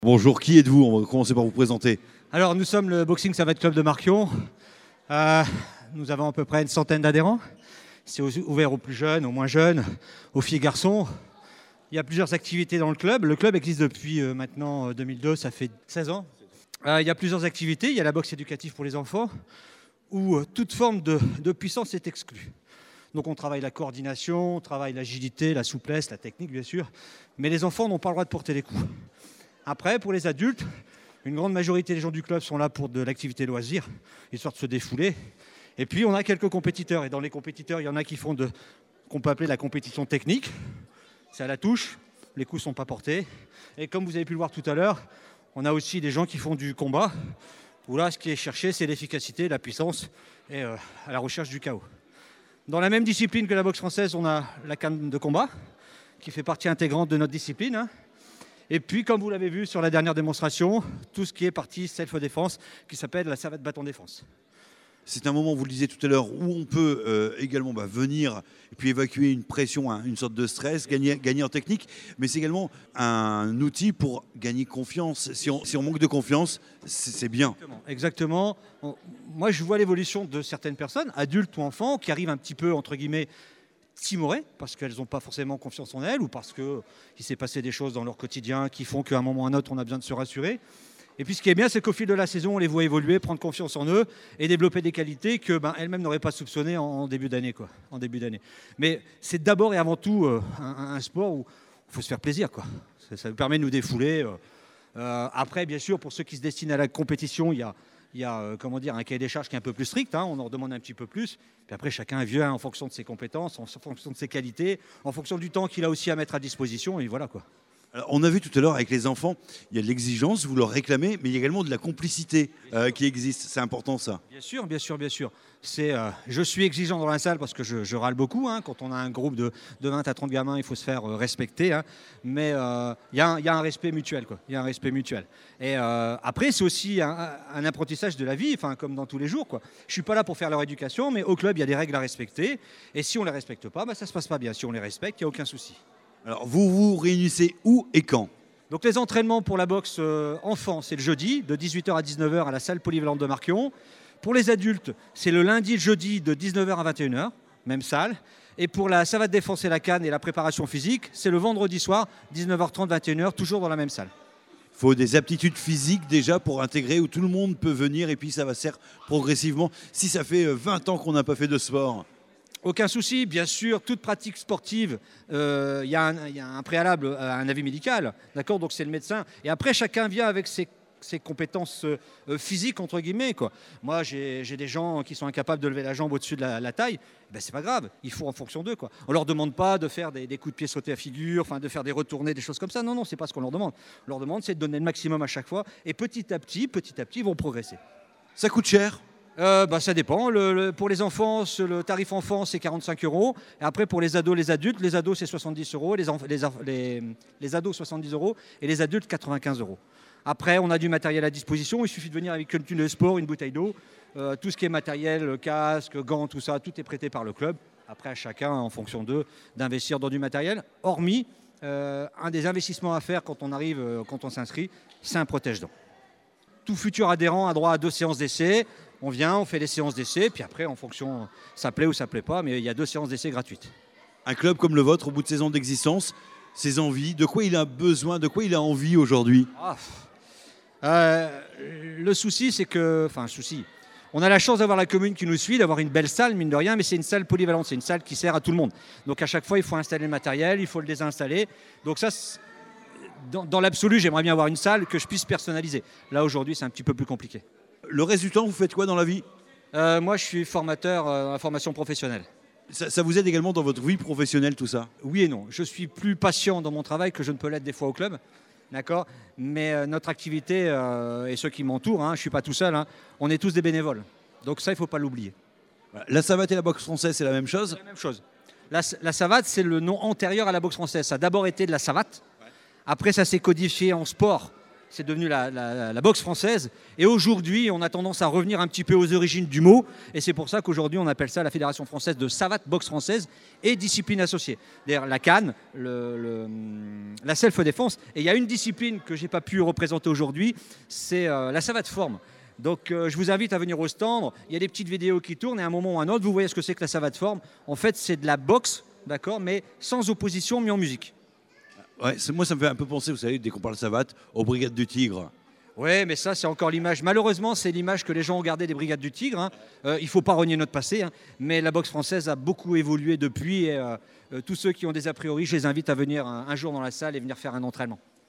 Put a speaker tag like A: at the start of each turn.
A: Bonjour, qui êtes-vous? On va commencer par vous présenter.
B: Alors, nous sommes le Boxing Savate Club de Marquion. Nous avons à peu près une centaine d'adhérents. C'est ouvert aux plus jeunes, aux moins jeunes, aux filles et garçons. Il y a plusieurs activités dans le club. Le club existe depuis maintenant 2002, ça fait 16 ans. Il y a plusieurs activités. Il y a la boxe éducative pour les enfants, où toute forme de puissance est exclue. Donc on travaille la coordination, on travaille l'agilité, la souplesse, la technique bien sûr. Mais les enfants n'ont pas le droit de porter les coups. Après, pour les adultes, une grande majorité des gens du club sont là pour de l'activité loisir, histoire de se défouler. Et puis, on a quelques compétiteurs. Et dans les compétiteurs, il y en a qui font qu'on peut appeler la compétition technique. C'est à la touche, les coups ne sont pas portés. Et comme vous avez pu le voir tout à l'heure, on a aussi des gens qui font du combat, où là, ce qui est cherché, c'est l'efficacité, la puissance et à la recherche du chaos. Dans la même discipline que la boxe française, on a la canne de combat, qui fait partie intégrante de notre discipline. Et puis, comme vous l'avez vu sur la dernière démonstration, tout ce qui est partie self-défense, qui s'appelle la savate bâton défense.
A: C'est un moment, vous le disiez tout à l'heure, où on peut également venir et puis évacuer une pression, une sorte de stress, gagner en technique, mais c'est également un outil pour gagner confiance. Si on manque de confiance, c'est bien.
B: Exactement. Moi, je vois l'évolution de certaines personnes, adultes ou enfants, qui arrivent un petit peu, entre guillemets, timorées, parce qu'elles n'ont pas forcément confiance en elles, ou parce qu'il s'est passé des choses dans leur quotidien qui font qu'à un moment ou à un autre, on a besoin de se rassurer. Et puis ce qui est bien, c'est qu'au fil de la saison, on les voit évoluer, prendre confiance en eux et développer des qualités qu'elles-mêmes n'auraient pas soupçonnées en début d'année. Mais c'est d'abord et avant tout un sport où il faut se faire plaisir. Ça nous permet de nous défouler. Après, bien sûr, pour ceux qui se destinent à la compétition, il y a un cahier des charges qui est un peu plus strict. On en redemande un petit peu plus. Puis après, chacun vient en fonction de ses compétences, en fonction de ses qualités, en fonction du temps qu'il a aussi à mettre à disposition. Et voilà quoi.
A: Alors, on a vu tout à l'heure avec les enfants, il y a de l'exigence, vous leur réclamez, mais il y a également de la complicité qui existe. C'est important ça.
B: Bien sûr. Je suis exigeant dans la salle parce que je râle beaucoup. Quand on a un groupe de 20 à 30 gamins, il faut se faire respecter. Mais il y a un respect mutuel. Il y a un respect mutuel. Et après, c'est aussi un apprentissage de la vie, comme dans tous les jours. Je ne suis pas là pour faire leur éducation, mais au club, il y a des règles à respecter. Et si on ne les respecte pas, ça ne se passe pas bien. Si on les respecte, il n'y a aucun souci.
A: Alors, vous vous réunissez où et quand?
B: Donc les entraînements pour la boxe enfant, c'est le jeudi de 18h à 19h à la salle polyvalente de Marquion. Pour les adultes, c'est le lundi et le jeudi de 19h à 21h, même salle. Et pour la savate défense et la canne et la préparation physique, c'est le vendredi soir, 19h30, 21h, toujours dans la même salle.
A: Il faut des aptitudes physiques déjà pour intégrer, où tout le monde peut venir et puis ça va se faire progressivement. Si ça fait 20 ans qu'on n'a pas fait de sport.
B: Aucun souci, bien sûr, toute pratique sportive, il y a un préalable à un avis médical, d'accord? Donc c'est le médecin. Et après, chacun vient avec ses compétences physiques, entre guillemets. Moi, j'ai des gens qui sont incapables de lever la jambe au-dessus de la taille. C'est pas grave, il faut en fonction d'eux. On leur demande pas de faire des coups de pied sautés à figure, de faire des retournées, des choses comme ça. Non, c'est pas ce qu'on leur demande. On leur demande, c'est de donner le maximum à chaque fois. Et petit à petit, ils vont progresser.
A: Ça coûte cher?
B: Ça dépend. Pour les enfants, le tarif enfant, c'est 45 €. Et après, pour les ados, les adultes, les ados, c'est 70 €. Les ados, 70 € et les adultes, 95 €. Après, on a du matériel à disposition. Il suffit de venir avec une tenue de sport, une bouteille d'eau. Tout ce qui est matériel, casque, gants, tout ça, tout est prêté par le club. Après, à chacun, en fonction d'eux, d'investir dans du matériel. Hormis, un des investissements à faire quand on s'inscrit, c'est un protège-dents. Tout futur adhérent a droit à 2 séances d'essai. On vient, on fait les séances d'essai, puis après, en fonction, ça plaît ou ça plaît pas, mais il y a 2 séances d'essai gratuites.
A: Un club comme le vôtre, au bout de 16 ans d'existence, ses envies, de quoi il a besoin, de quoi il a envie aujourd'hui?
B: Le souci, c'est que... on a la chance d'avoir la commune qui nous suit, d'avoir une belle salle, mine de rien, mais c'est une salle polyvalente, c'est une salle qui sert à tout le monde. Donc à chaque fois, il faut installer le matériel, il faut le désinstaller. Donc ça, dans l'absolu, j'aimerais bien avoir une salle que je puisse personnaliser. Là, aujourd'hui, c'est un petit peu plus compliqué.
A: Le reste du temps, vous faites quoi dans la vie?
B: Moi, je suis formateur en formation professionnelle.
A: Ça vous aide également dans votre vie professionnelle, tout ça?
B: Oui et non. Je suis plus patient dans mon travail que je ne peux l'être des fois au club. D'accord? Mais notre activité, et ceux qui m'entourent, je ne suis pas tout seul, on est tous des bénévoles. Donc ça, il ne faut pas l'oublier.
A: La savate et la boxe française, c'est la même chose?
B: C'est la même chose. La savate, c'est le nom antérieur à la boxe française. Ça a d'abord été de la savate. Après, ça s'est codifié en sport c'est devenu la boxe française. Et aujourd'hui, on a tendance à revenir un petit peu aux origines du mot. Et c'est pour ça qu'aujourd'hui, on appelle ça la Fédération française de savate boxe française et discipline associée. D'ailleurs, la CAN, la self-défense. Et il y a une discipline que je n'ai pas pu représenter aujourd'hui, c'est la savate forme. Donc, je vous invite à venir au stand. Il y a des petites vidéos qui tournent et à un moment ou à un autre, vous voyez ce que c'est que la savate forme. En fait, c'est de la boxe, d'accord, mais sans opposition, mais en musique.
A: Ouais, moi, ça me fait un peu penser, vous savez, dès qu'on parle savate, aux Brigades du Tigre.
B: Oui, mais ça, c'est encore l'image. Malheureusement, c'est l'image que les gens ont gardée des Brigades du Tigre. Hein. Il ne faut pas renier notre passé. Hein. Mais la boxe française a beaucoup évolué depuis. Et tous ceux qui ont des a priori, je les invite à venir un jour dans la salle et venir faire un entraînement.